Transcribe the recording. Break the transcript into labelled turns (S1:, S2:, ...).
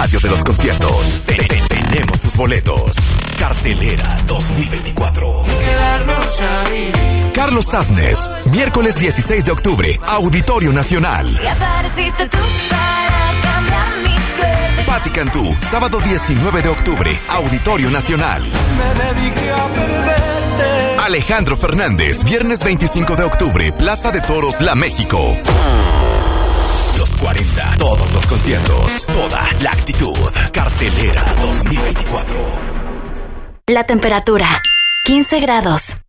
S1: radio de los conciertos. Tenemos tus boletos. Cartelera 2024. Carlos Taznes, miércoles 16 de octubre, Auditorio Nacional. Patti Cantú, sábado 19 de octubre, Auditorio Nacional. Alejandro Fernández, viernes 25 de octubre, Plaza de Toros, La México. Los 40, todos los conciertos, toda la actitud. Cartelera 2024.
S2: La temperatura, 15 grados.